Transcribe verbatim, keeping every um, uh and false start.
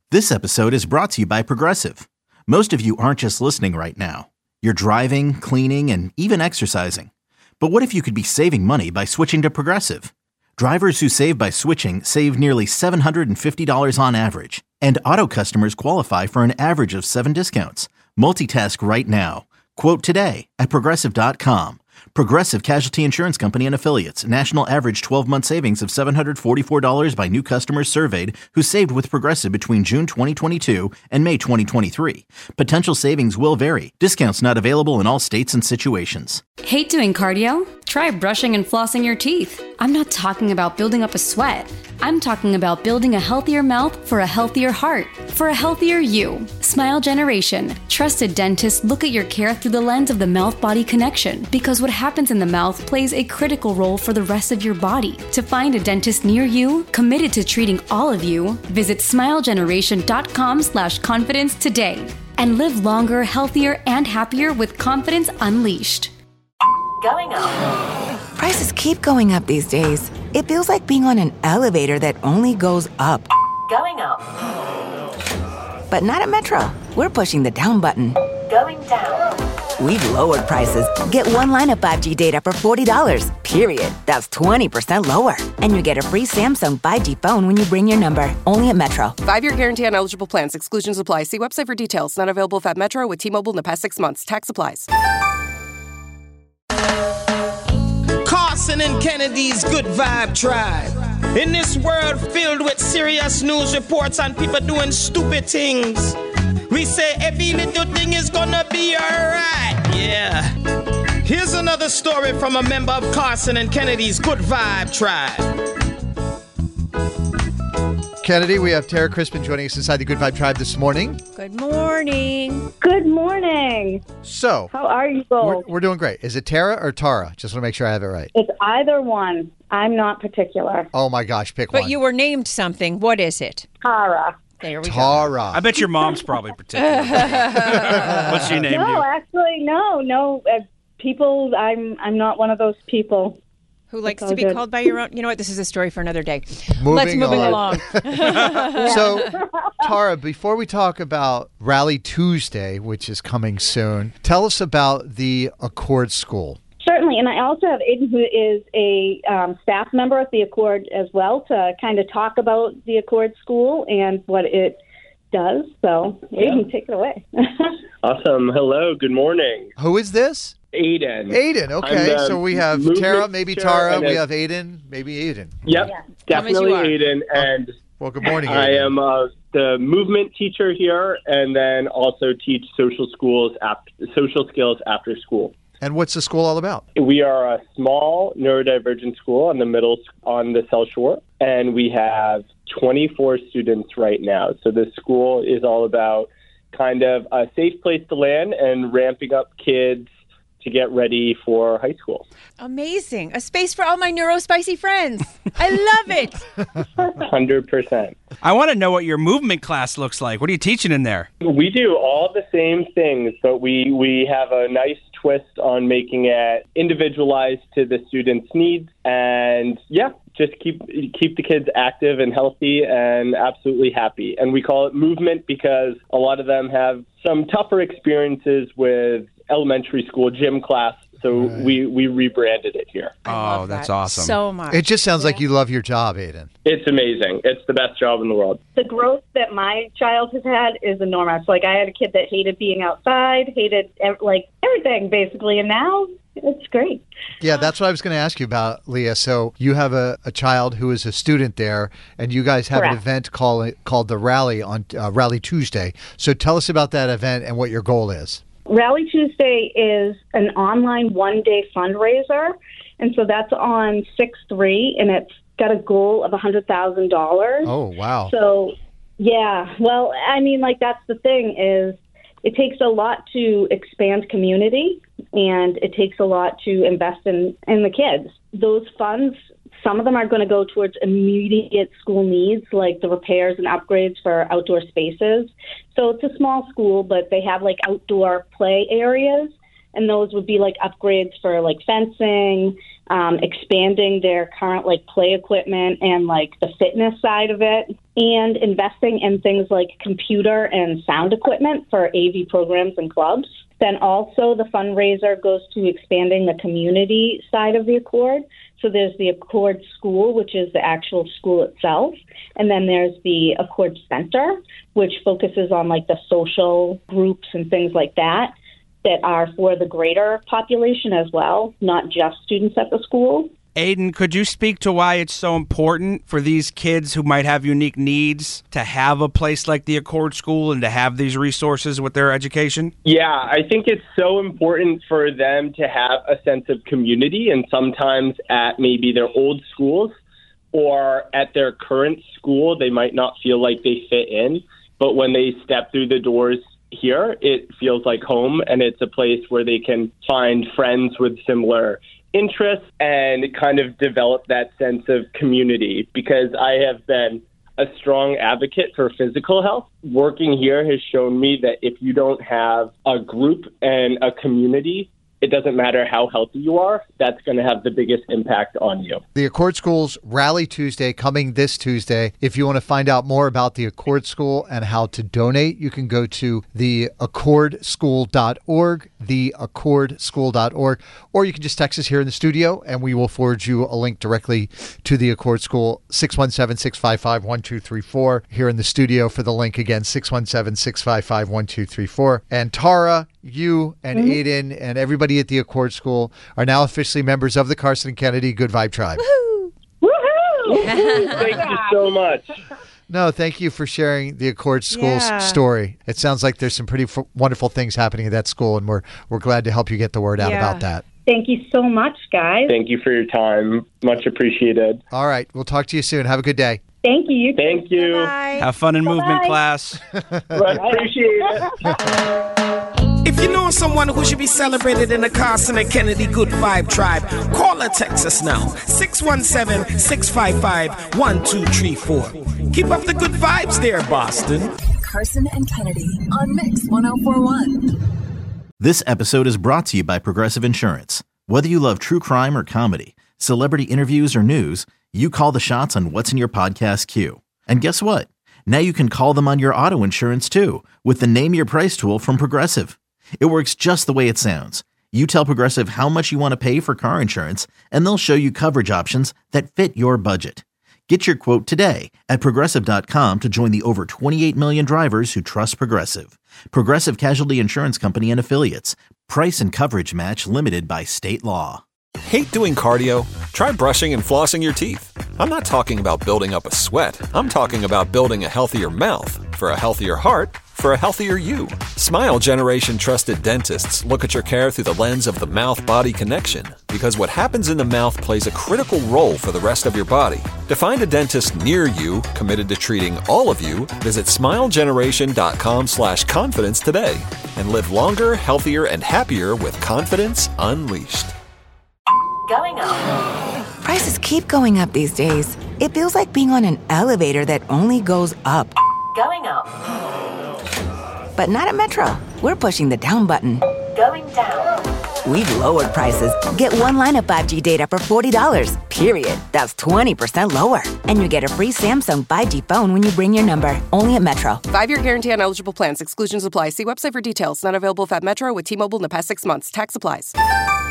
This episode is brought to you by Progressive. Most of you aren't just listening right now. You're driving, cleaning, and even exercising. But what if you could be saving money by switching to Progressive? Drivers who save by switching save nearly seven hundred fifty dollars on average. And auto customers qualify for an average of seven discounts. Multitask right now. Quote today at Progressive dot com. Progressive Casualty Insurance Company and Affiliates. National average twelve-month savings of seven hundred forty-four dollars by new customers surveyed who saved with Progressive between June twenty twenty-two and May twenty twenty-three. Potential savings will vary. Discounts not available in all states and situations. Hate doing cardio? Try brushing and flossing your teeth. I'm not talking about building up a sweat. I'm talking about building a healthier mouth for a healthier heart, for a healthier you. Smile Generation. Trusted dentists look at your care through the lens of the mouth-body connection because what happens in the mouth plays a critical role for the rest of your body. To find a dentist near you, committed to treating all of you, visit smilegeneration.com slash confidence today and live longer, healthier, and happier with confidence unleashed. Going up. Prices keep going up these days. It feels like being on an elevator that only goes up. Going up. But not at Metro. We're pushing the down button. Going down. We've lowered prices. Get one line of five G data for forty dollars, period. That's twenty percent lower. And you get a free Samsung five G phone when you bring your number. Only at Metro. Five-year guarantee on eligible plans. Exclusions apply. See website for details. Not available if at Metro with T-Mobile in the past six months. Tax applies. Carson and Kennedy's Good Vibe Tribe. In this world filled with serious news reports and people doing stupid things, we say every little thing is gonna be alright. Yeah. Here's another story from a member of Carson and Kennedy's Good Vibe Tribe. Kennedy, we have Tara Crispin joining us inside the Good Vibe Tribe this morning. Good morning. Good morning. So, how are you both? We're, we're doing great. Is it Tara or Tara? Just want to make sure I have it right. It's either one. I'm not particular. Oh my gosh, pick but one. But you were named something. What is it? Tara. There we Tara. go. I bet your mom's probably particular. What's she named no, you? No, actually, no, no. Uh, people, I'm, I'm not one of those people. Who likes to be good. Called by your own... You know what? This is a story for another day. Moving Let's moving on. along. So, Tara, before we talk about Rally Tuesday, which is coming soon, tell us about the Accord School. Certainly, and I also have Aiden, who is a um, staff member at the Accord as well, to kind of talk about the Accord School and what it does. So, Aiden, yeah. Take it away. Awesome. Hello. Good morning. Who is this? Aiden. Aiden, okay. So we have Tara, maybe Tara. We have Aiden, maybe Aiden. Yep, yeah. Definitely Aiden. And well, good morning, Aiden. I am uh, the movement teacher here, and then also teach social schools, after, social skills after school. And what's the school all about? We are a small neurodivergent school on the middle on the South Shore, and we have twenty-four students right now. So this school is all about kind of a safe place to land and ramping up kids to get ready for high school. Amazing. A space for all my neurospicy friends. I love it. one hundred percent. I want to know what your movement class looks like. What are you teaching in there? We do all the same things, but we, we have a nice twist on making it individualized to the students' needs. And yeah, just keep keep the kids active and healthy and absolutely happy. And we call it movement because a lot of them have some tougher experiences with elementary school gym class, so right. we, we rebranded it here. Oh, that's that awesome. So much. It just sounds yeah. like you love your job, Aiden. It's amazing. It's the best job in the world. The growth that my child has had is enormous. Like, I had a kid that hated being outside, hated, like, everything, basically, and now it's great. Yeah, that's what I was going to ask you about, Leah. So you have a, a child who is a student there, and you guys have Correct. an event called, called the Rally on uh, Rally Tuesday. So tell us about that event and what your goal is. Rally Tuesday is an online one-day fundraiser, and so that's on six three, and it's got a goal of one hundred thousand dollars. Oh, wow. So, yeah, well, I mean, like, that's the thing is it takes a lot to expand community, and it takes a lot to invest in, in the kids. Those funds, some of them are going to go towards immediate school needs, like the repairs and upgrades for outdoor spaces. So it's a small school, but they have, like, outdoor play areas, and those would be, like, upgrades for, like, fencing, um, expanding their current, like, play equipment and, like, the fitness side of it. and investing in things like computer and sound equipment for A V programs and clubs. Then also the fundraiser goes to expanding the community side of the Accord. So there's the Accord School, which is the actual school itself. And then there's the Accord Center, which focuses on like the social groups and things like that that are for the greater population as well, not just students at the school. Aiden, could you speak to why it's so important for these kids who might have unique needs to have a place like the Accord School and to have these resources with their education? Yeah, I think it's so important for them to have a sense of community, and sometimes at maybe their old schools or at their current school, they might not feel like they fit in. But when they step through the doors here, it feels like home, and it's a place where they can find friends with similar interests and kind of develop that sense of community, because I have been a strong advocate for physical health. Working here has shown me that if you don't have a group and a community, it doesn't matter how healthy you are, that's going to have the biggest impact on you. The Accord School's Rally Tuesday coming this Tuesday. If you want to find out more about the Accord School and how to donate, you can go to the accord school dot org, the accord school dot org, or you can just text us here in the studio and we will forward you a link directly to the Accord School, six one seven, six five five, one two three four. Here in the studio for the link again, six one seven, six five five, one two three four. And Tara, you and mm-hmm. Aiden and everybody at the Accord School are now officially members of the Carson and Kennedy Good Vibe Tribe. Woohoo! Woohoo! Thank you so much. No, thank you for sharing the Accord School's yeah. story. It sounds like there's some pretty f- wonderful things happening at that school, and we're we're glad to help you get the word out yeah. about that. Thank you so much, guys. Thank you for your time. Much appreciated. All right. We'll talk to you soon. Have a good day. Thank you. Thank you. Bye-bye. Have fun in Bye-bye. movement class. I appreciate it. If you know someone who should be celebrated in the Carson and Kennedy Good Vibe Tribe, call or text us now. six one seven, six five five, one two three four. Keep up the good vibes there, Boston. Carson and Kennedy on Mix one oh four point one. This episode is brought to you by Progressive Insurance. Whether you love true crime or comedy, celebrity interviews or news, you call the shots on what's in your podcast queue. And guess what? Now you can call them on your auto insurance too with the Name Your Price tool from Progressive. It works just the way it sounds. You tell Progressive how much you want to pay for car insurance, and they'll show you coverage options that fit your budget. Get your quote today at Progressive dot com to join the over twenty-eight million drivers who trust Progressive. Progressive Casualty Insurance Company and Affiliates. Price and coverage match limited by state law. Hate doing cardio? Try brushing and flossing your teeth. I'm not talking about building up a sweat. I'm talking about building a healthier mouth. For a healthier heart, for a healthier you. Smile Generation trusted dentists look at your care through the lens of the mouth-body connection, because what happens in the mouth plays a critical role for the rest of your body. To find a dentist near you committed to treating all of you, visit smilegeneration.com slash confidence today and live longer, healthier, and happier with confidence unleashed. Going up. Prices keep going up these days. It feels like being on an elevator that only goes up. Going up. But not at Metro. We're pushing the down button. Going down. We've lowered prices. Get one line of five G data for forty dollars, period. That's twenty percent lower. And you get a free Samsung five G phone when you bring your number. Only at Metro. Five-year guarantee on eligible plans. Exclusions apply. See website for details. Not available if at Metro with T-Mobile in the past six months. Tax applies.